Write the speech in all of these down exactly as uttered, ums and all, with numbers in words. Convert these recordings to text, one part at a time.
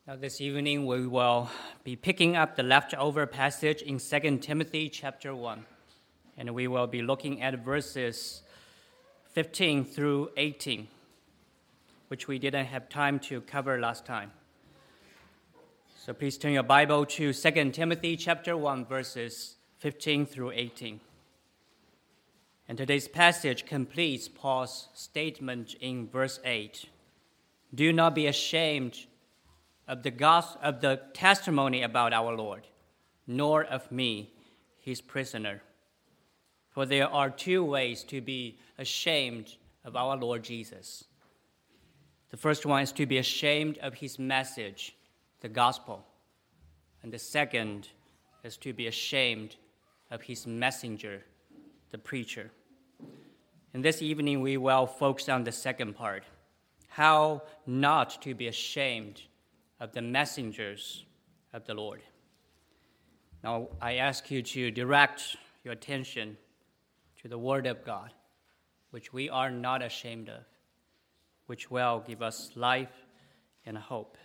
Now this evening we will be picking up the leftover passage in Second Timothy chapter one, and we will be looking at verses fifteen through eighteen, which we didn't have time to cover last time. So please turn your Bible to Second Timothy chapter one, verses fifteen through eighteen. And today's passage completes Paul's statement in verse eight. Do not be ashamed of the gospel, of the testimony about our Lord, nor of me, his prisoner. For there are two ways to be ashamed of our Lord Jesus. The first one is to be ashamed of his message, the gospel. And the second is to be ashamed of his messenger, the preacher. And this evening we will focus on the second part, how not to be ashamed of the messengers of the Lord. Now, I ask you to direct your attention to the Word of God, which we are not ashamed of, which will give us life and hope.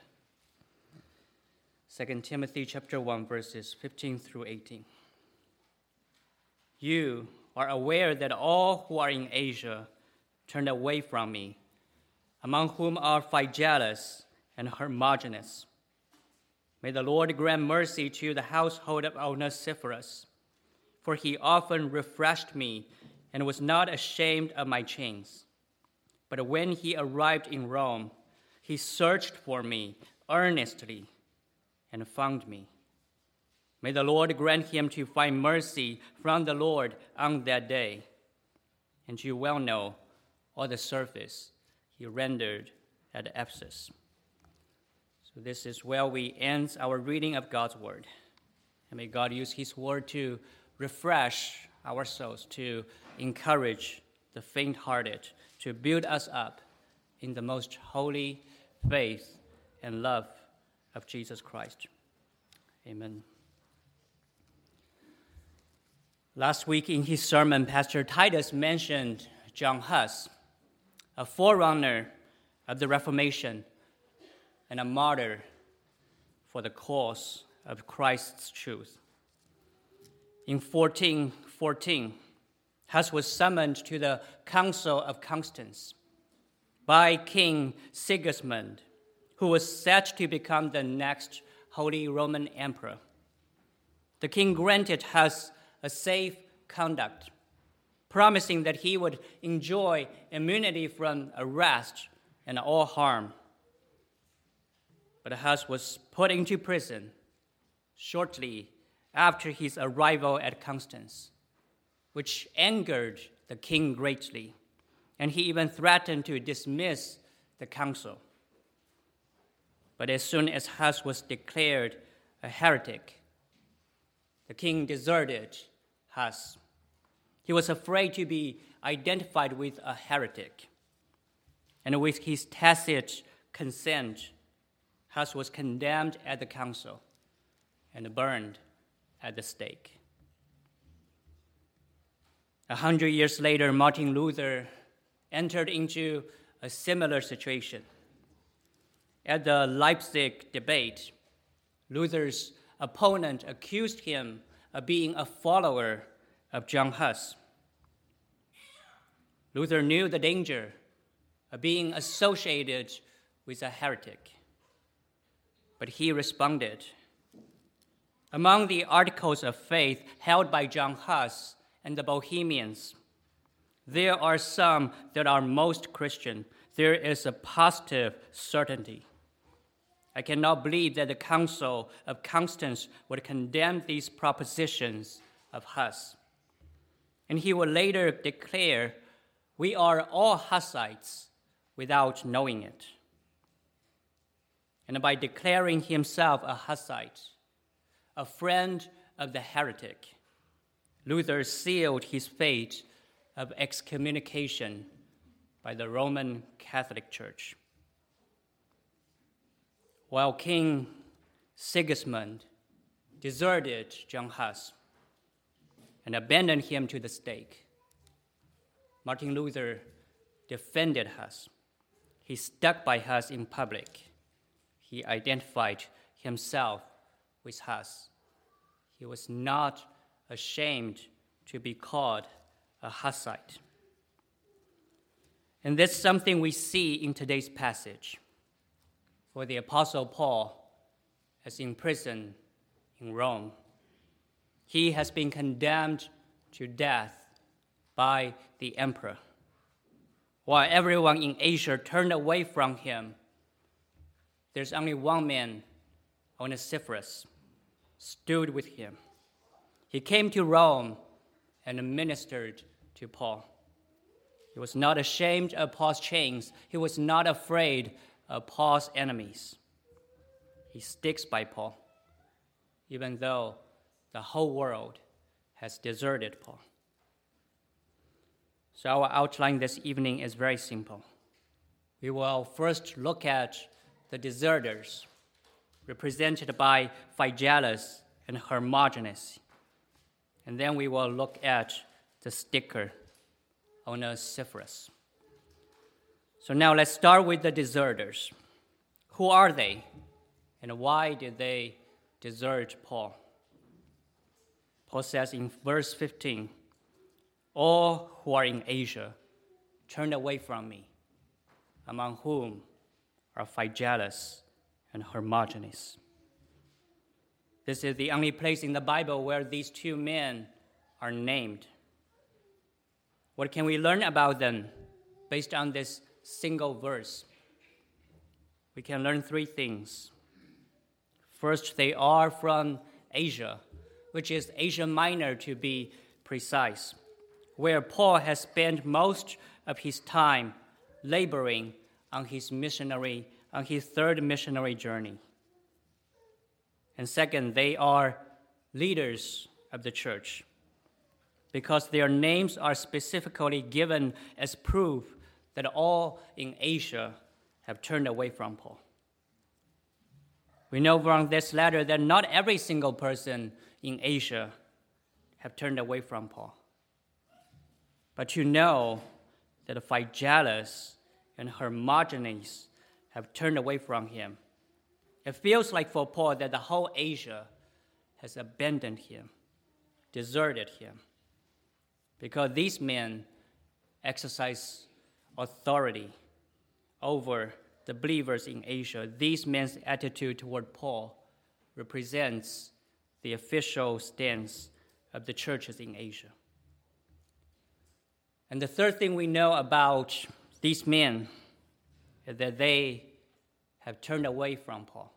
Second Timothy chapter one, verses fifteen through eighteen. You are aware that all who are in Asia turned away from me, among whom are Phygelus and Hermogenes. May the Lord grant mercy to the household of Onesiphorus, for he often refreshed me and was not ashamed of my chains. But when he arrived in Rome, he searched for me earnestly and found me. May the Lord grant him to find mercy from the Lord on that day. And you well know all the service he rendered at Ephesus. So this is where we end our reading of God's word. And may God use his word to refresh our souls, to encourage the faint-hearted, to build us up in the most holy faith and love of Jesus Christ. Amen. Last week in his sermon, Pastor Titus mentioned John Huss, a forerunner of the Reformation and a martyr for the cause of Christ's truth. In fourteen fourteen, Huss was summoned to the Council of Constance by King Sigismund, who was set to become the next Holy Roman Emperor. The king granted Huss a safe conduct, promising that he would enjoy immunity from arrest and all harm. But Huss was put into prison shortly after his arrival at Constance, which angered the king greatly, and he even threatened to dismiss the council. But as soon as Huss was declared a heretic, the king deserted Huss. He was afraid to be identified with a heretic, and with his tacit consent, Huss was condemned at the council and burned at the stake. A hundred years later, Martin Luther entered into a similar situation. At the Leipzig debate, Luther's opponent accused him of being a follower of John Huss. Luther knew the danger of being associated with a heretic, but he responded, among the articles of faith held by John Huss and the Bohemians, there are some that are most Christian. There is a positive certainty. I cannot believe that the Council of Constance would condemn these propositions of Huss. And he would later declare, we are all Hussites without knowing it. And by declaring himself a Hussite, a friend of the heretic, Luther sealed his fate of excommunication by the Roman Catholic Church. While King Sigismund deserted John Huss and abandoned him to the stake, Martin Luther defended Huss. He stuck by Huss in public. he identified himself with Huss. He was not ashamed to be called a Hussite. And that's something we see in today's passage. For the Apostle Paul is in prison in Rome. He has been condemned to death by the emperor, while everyone in Asia turned away from him. There's only one man, Onesiphorus, stood with him. He came to Rome and ministered to Paul. He was not ashamed of Paul's chains. He was not afraid of Paul's enemies. He sticks by Paul, even though the whole world has deserted Paul. So our outline this evening is very simple. We will first look at the deserters, represented by Phygelus and Hermogenes. And then we will look at the sticker, Onesiphorus. So now let's start with the deserters. Who are they, and why did they desert Paul? Paul says in verse fifteen, all who are in Asia turned away from me, among whom are Phygelus and Hermogenes. This is the only place in the Bible where these two men are named. What can we learn about them based on this single verse? We can learn three things. First, they are from Asia, which is Asia Minor to be precise, where Paul has spent most of his time laboring on his missionary, on his third missionary journey. And second, they are leaders of the church, because their names are specifically given as proof that all in Asia have turned away from Paul. We know from this letter that not every single person in Asia have turned away from Paul. But you know that Phygelus and Hermogenes have turned away from him. It feels like for Paul that the whole Asia has abandoned him, deserted him, because these men exercise authority over the believers in Asia. These men's attitude toward Paul represents the official stance of the churches in Asia. And the third thing we know about these men is that they have turned away from Paul.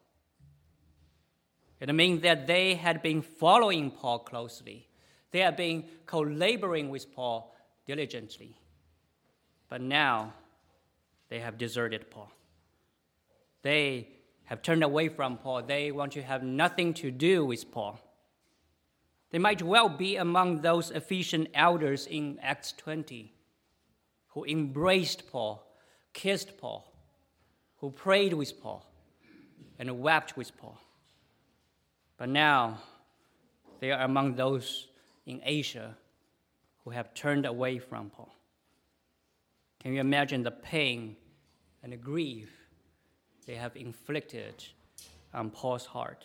It means that they had been following Paul closely. They have been collaborating with Paul diligently. But now they have deserted Paul. They have turned away from Paul. They want to have nothing to do with Paul. They might well be among those Ephesian elders in Acts twenty who embraced Paul, kissed Paul, who prayed with Paul, and wept with Paul. But now they are among those in Asia who have turned away from Paul. Can you imagine the pain and the grief they have inflicted on Paul's heart?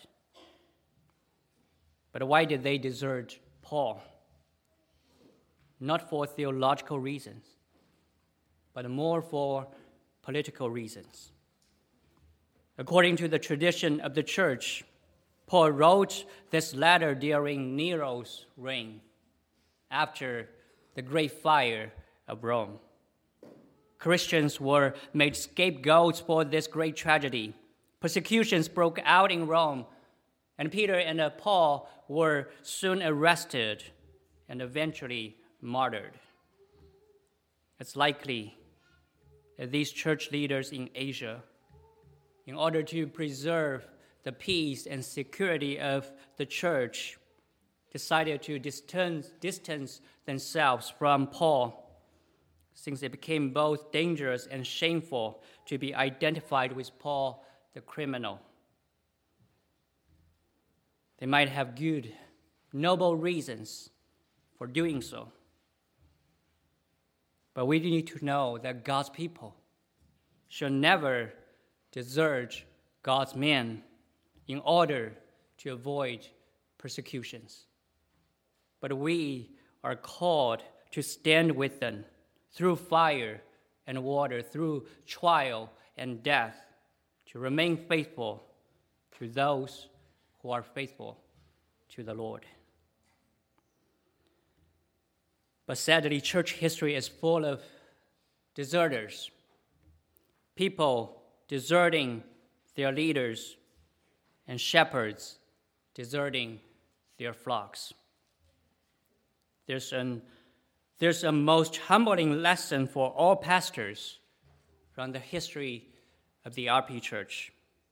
But why did they desert Paul? Not for theological reasons, but more for political reasons. According to the tradition of the church, Paul wrote this letter during Nero's reign, after the great fire of Rome. Christians were made scapegoats for this great tragedy. Persecutions broke out in Rome, and Peter and Paul were soon arrested and eventually martyred. It's likely that these church leaders in Asia, in order to preserve the peace and security of the church, decided to distance, distance themselves from Paul, since it became both dangerous and shameful to be identified with Paul the criminal. They might have good, noble reasons for doing so. But we need to know that God's people should never desert God's men in order to avoid persecutions. But we are called to stand with them through fire and water, through trial and death, to remain faithful to those who are faithful to the Lord. But sadly, church history is full of deserters, people deserting their leaders, and shepherds deserting their flocks. There's, an, there's a most humbling lesson for all pastors from the history of the R P Church.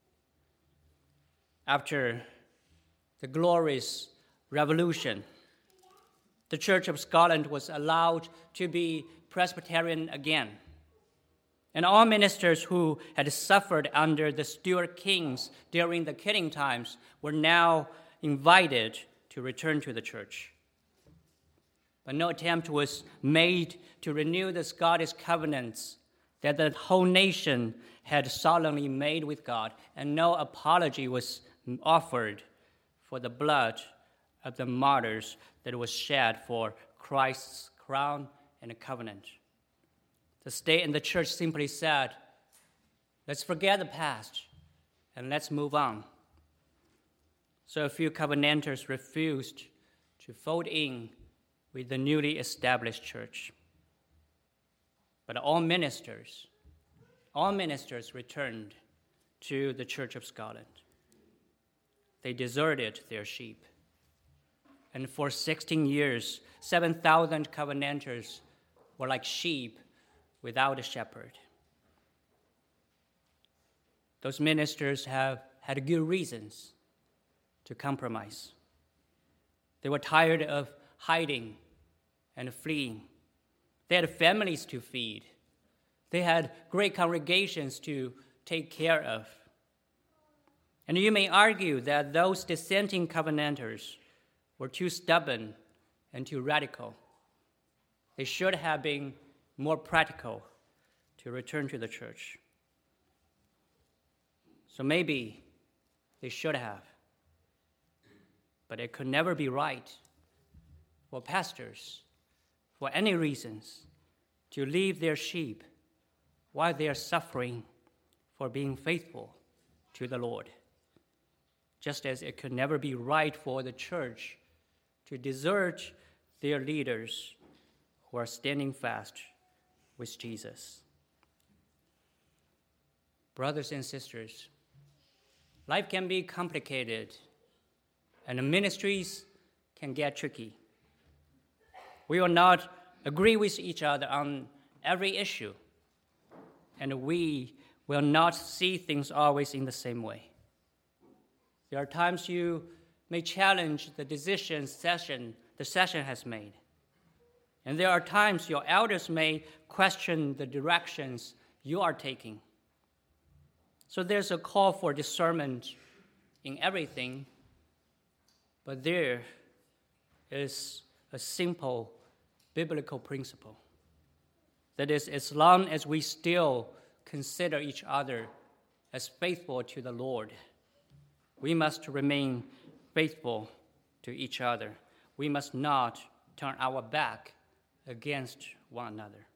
After the glorious revolution, the Church of Scotland was allowed to be Presbyterian again. And all ministers who had suffered under the Stuart kings during the killing times were now invited to return to the church. But no attempt was made to renew the Scottish covenants that the whole nation had solemnly made with God, and no apology was offered for the blood of the martyrs that was shed for Christ's crown and covenant. The state and the church simply said, let's forget the past and let's move on. So a few covenanters refused to fold in with the newly established church. But all ministers, all ministers returned to the Church of Scotland. They deserted their sheep. And for sixteen years, seven thousand covenanters were like sheep without a shepherd. Those ministers have had good reasons to compromise. They were tired of hiding and fleeing. They had families to feed. They had great congregations to take care of. And you may argue that those dissenting covenanters were too stubborn and too radical. They should have been more practical to return to the church. So maybe they should have. But it could never be right for pastors, for any reasons, to leave their sheep while they are suffering for being faithful to the Lord. Just as it could never be right for the church to desert their leaders who are standing fast with Jesus. Brothers and sisters, life can be complicated, and the ministries can get tricky. We will not agree with each other on every issue, and we will not see things always in the same way. There are times you may challenge the decisions session the session has made. And there are times your elders may question the directions you are taking. So there's a call for discernment in everything, but there is a simple biblical principle. That is, as long as we still consider each other as faithful to the Lord, we must remain faithful to each other. We must not turn our back against one another.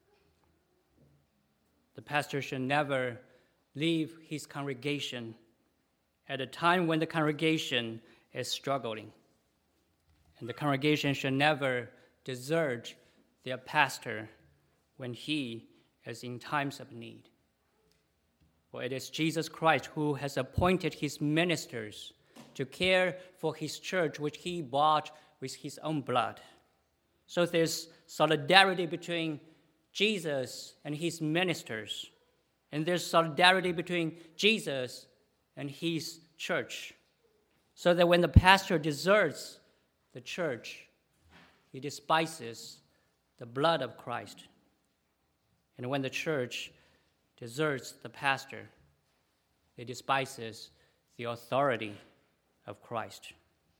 The pastor should never leave his congregation at a time when the congregation is struggling. And the congregation should never desert their pastor when he is in times of need. For it is Jesus Christ who has appointed his ministers to care for his church, which he bought with his own blood. So there's solidarity between Jesus and his ministers, and there's solidarity between Jesus and his church, so that when the pastor deserts the church, he despises the blood of Christ. And when the church deserts the pastor, it despises the authority of Christ.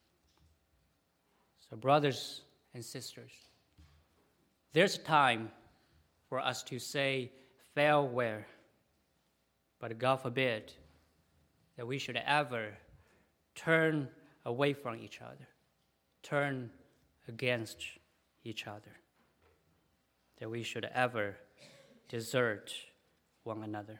So, brothers and sisters, there's time for us to say farewell, but God forbid that we should ever turn away from each other, turn against each other, that we should ever desert one another.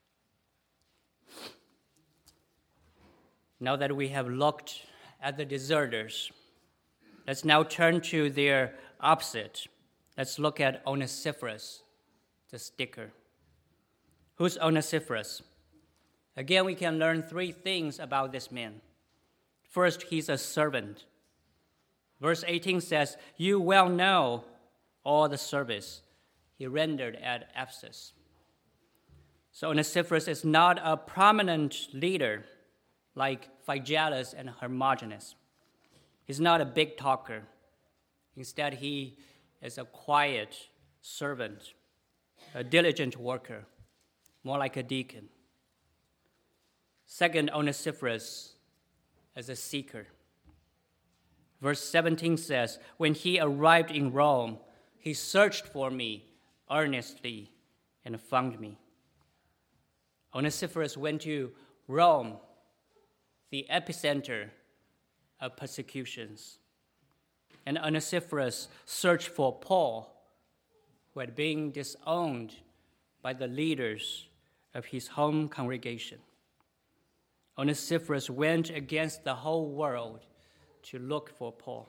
Now that we have looked at the deserters, let's now turn to their opposite. Let's look at Onesiphorus, the sticker. Who's Onesiphorus? Again, we can learn three things about this man. First, he's a servant. Verse eighteen says, "You well know all the service he rendered at Ephesus." So Onesiphorus is not a prominent leader like Phygellus and Hermogenes. He's not a big talker. Instead, he is a quiet servant, a diligent worker, more like a deacon. Second, Onesiphorus is a seeker. Verse seventeen says, "When he arrived in Rome, he searched for me earnestly and found me." Onesiphorus went to Rome, the epicenter of persecutions. And Onesiphorus searched for Paul, who had been disowned by the leaders of his home congregation. Onesiphorus went against the whole world to look for Paul.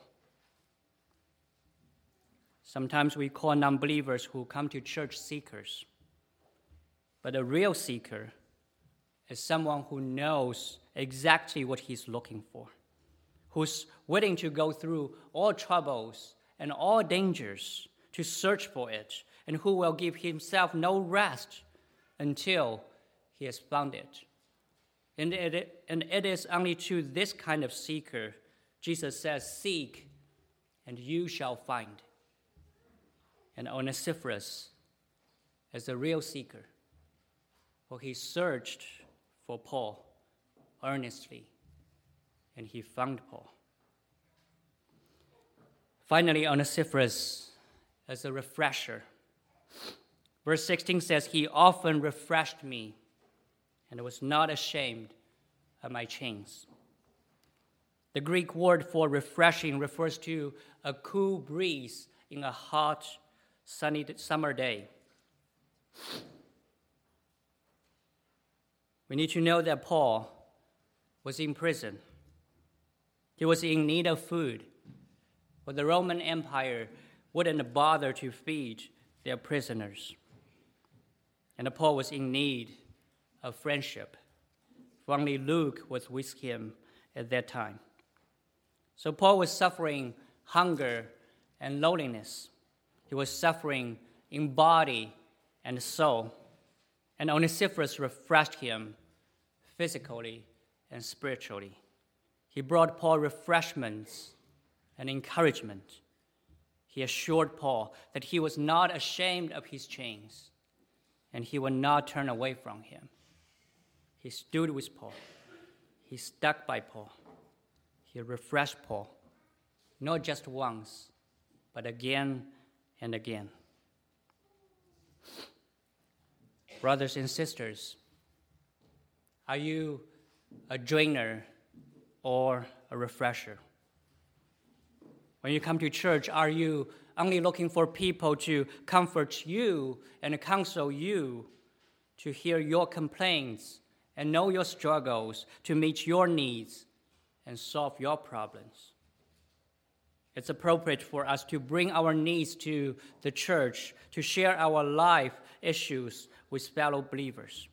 Sometimes we call non-believers who come to church seekers. But a real seeker is someone who knows exactly what he's looking for, who's willing to go through all troubles and all dangers to search for it, and who will give himself no rest until he has found it. And it, and it is only to this kind of seeker Jesus says, "Seek, and you shall find." And Onesiphorus is a real seeker, for he searched for Paul earnestly, and he found Paul. Finally, Onesiphorus is a refresher. Verse sixteen says, "He often refreshed me, and was not ashamed of my chains." The Greek word for refreshing refers to a cool breeze in a hot, sunny summer day. We need to know that Paul was in prison. He was in need of food, but the Roman Empire wouldn't bother to feed their prisoners. And Paul was in need of friendship, for only Luke was with him at that time. So Paul was suffering hunger and loneliness. He was suffering in body and soul. And Onesiphorus refreshed him physically and spiritually. He brought Paul refreshments and encouragement. He assured Paul that he was not ashamed of his chains, and he would not turn away from him. He stood with Paul. He stuck by Paul. He refreshed Paul, not just once, but again and again. Brothers and sisters, are you a joiner or a refresher? When you come to church, are you only looking for people to comfort you and counsel you, to hear your complaints and know your struggles, to meet your needs and solve your problems? It's appropriate for us to bring our needs to the church, to share our life issues with fellow believers.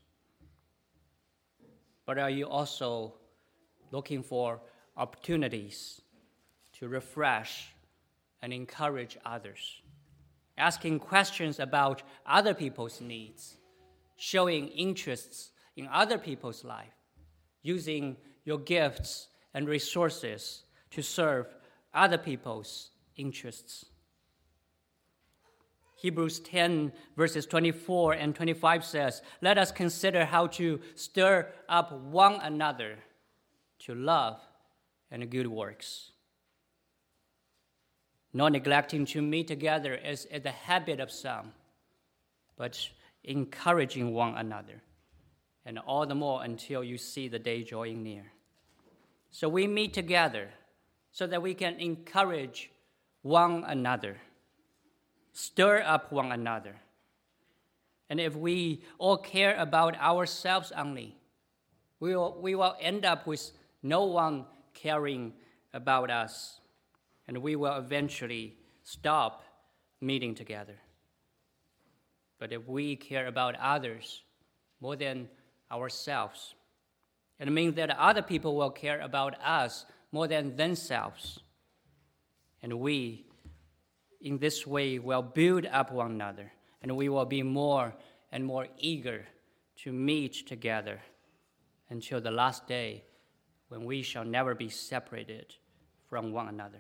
But are you also looking for opportunities to refresh and encourage others, asking questions about other people's needs, showing interests in other people's life, using your gifts and resources to serve other people's interests? Hebrews ten, verses twenty-four and twenty-five says, "Let us consider how to stir up one another to love and good works, not neglecting to meet together as is the habit of some, but encouraging one another, and all the more until you see the day drawing near. So we meet together so that we can encourage one another, stir up one another. And if we all care about ourselves only, we will, we will end up with no one caring about us, and we will eventually stop meeting together. But if we care about others more than ourselves, it means that other people will care about us more than themselves. And we, in this way, will build up one another, and we will be more and more eager to meet together until the last day when we shall never be separated from one another.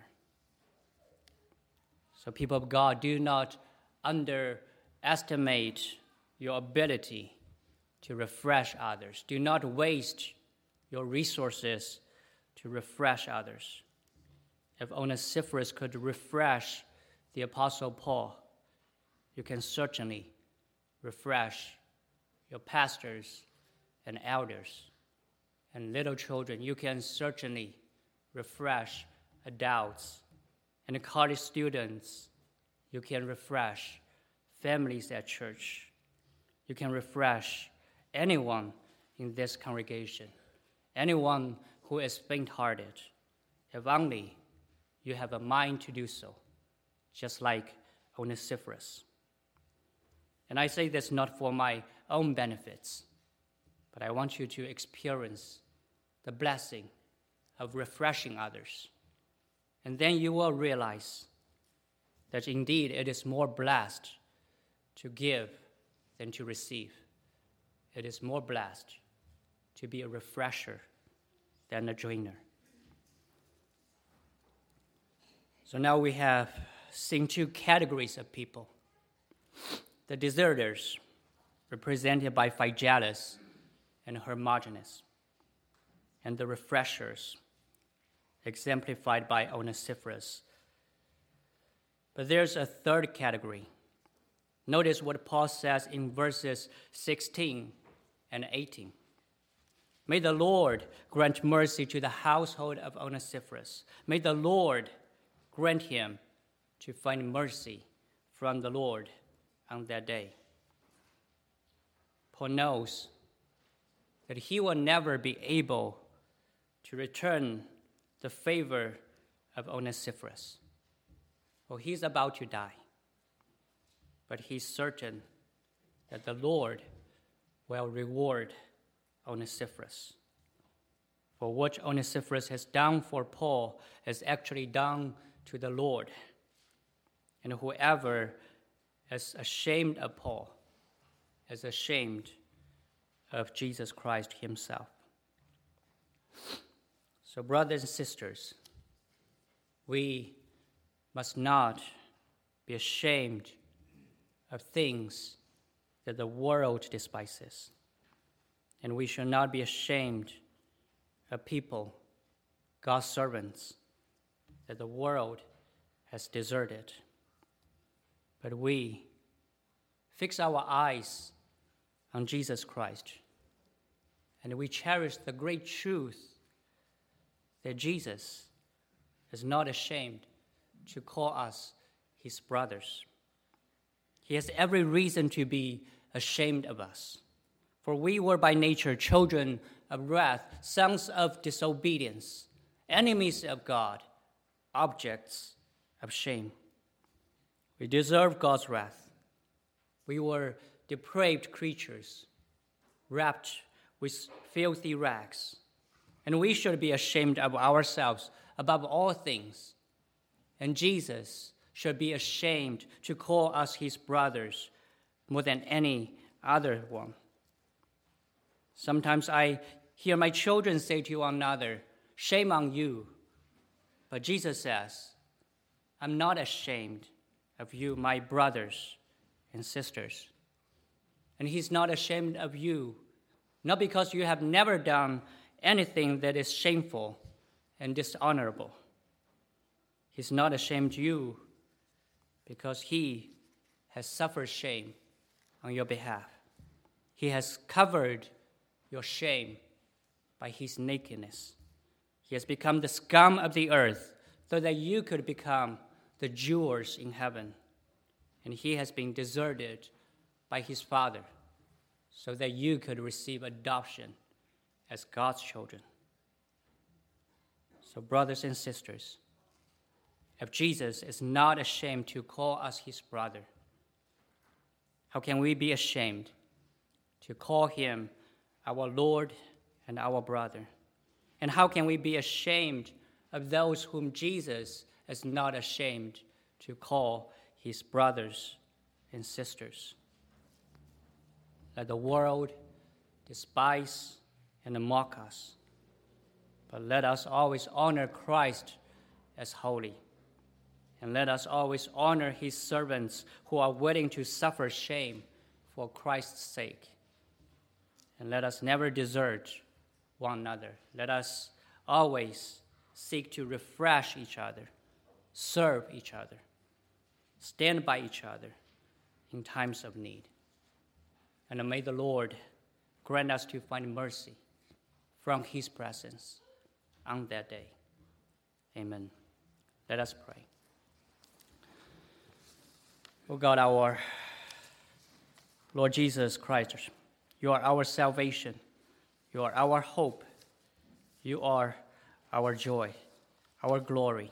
So people of God, do not underestimate your ability to refresh others. Do not waste your resources to refresh others. If Onesiphorus could refresh the Apostle Paul, you can certainly refresh your pastors and elders and little children. You can certainly refresh adults and college students. You can refresh families at church. You can refresh anyone in this congregation, anyone who is faint-hearted, if only you have a mind to do so, just like Onesiphorus. And I say this not for my own benefits, but I want you to experience the blessing of refreshing others. And then you will realize that indeed it is more blessed to give than to receive. It is more blessed to be a refresher than a drainer. So now we have seen two categories of people. The deserters, represented by Phygelus and Hermogenes, and the refreshers, exemplified by Onesiphorus. But there's a third category. Notice what Paul says in verses sixteen and eighteen. May the Lord grant mercy to the household of Onesiphorus. May the Lord grant him to find mercy from the Lord on that day. Paul knows that he will never be able to return the favor of Onesiphorus, for he's about to die. But he's certain that the Lord will reward Onesiphorus. For what Onesiphorus has done for Paul is actually done to the Lord. And whoever is ashamed of Paul is ashamed of Jesus Christ himself. So, brothers and sisters, we must not be ashamed of things that the world despises. And we should not be ashamed of people, God's servants, that the world has deserted. But we fix our eyes on Jesus Christ, and we cherish the great truth that Jesus is not ashamed to call us his brothers. He has every reason to be ashamed of us, for we were by nature children of wrath, sons of disobedience, enemies of God, objects of shame. We deserve God's wrath. We were depraved creatures, wrapped with filthy rags, and we should be ashamed of ourselves above all things. And Jesus should be ashamed to call us his brothers more than any other one. Sometimes I hear my children say to one another, "Shame on you." But Jesus says, "I'm not ashamed of you, my brothers and sisters." And he's not ashamed of you, not because you have never done anything that is shameful and dishonorable. He's not ashamed of you because he has suffered shame on your behalf. He has covered your shame by his nakedness. He has become the scum of the earth so that you could become the jewels in heaven. And he has been deserted by his Father so that you could receive adoption as God's children. So, brothers and sisters, if Jesus is not ashamed to call us his brother, how can we be ashamed to call him our Lord and our brother? And how can we be ashamed of those whom Jesus is not ashamed to call his brothers and sisters? Let the world despise and mock us, but let us always honor Christ as holy. And let us always honor his servants who are willing to suffer shame for Christ's sake. And let us never desert one another. Let us always seek to refresh each other, serve each other, stand by each other in times of need. And may the Lord grant us to find mercy from his presence on that day. Amen. Let us pray. O God, our Lord Jesus Christ, you are our salvation. You are our hope. You are our joy, our glory.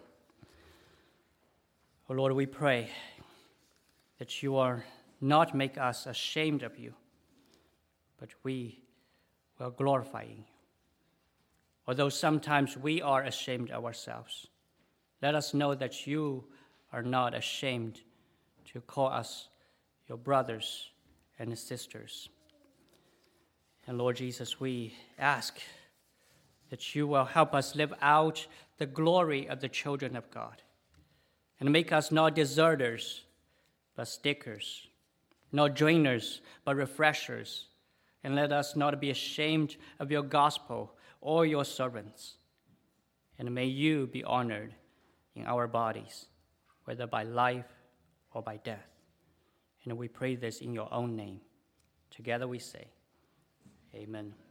O Lord, we pray that you will not make us ashamed of you, but we will glorify you. Although sometimes we are ashamed of ourselves, let us know that you are not ashamed to call us your brothers and sisters. And Lord Jesus, we ask that you will help us live out the glory of the children of God and make us not deserters, but stickers, not joiners, but refreshers. And let us not be ashamed of your gospel or your servants. And may you be honored in our bodies, whether by life or by death. And we pray this in your own name. Together we say, Amen.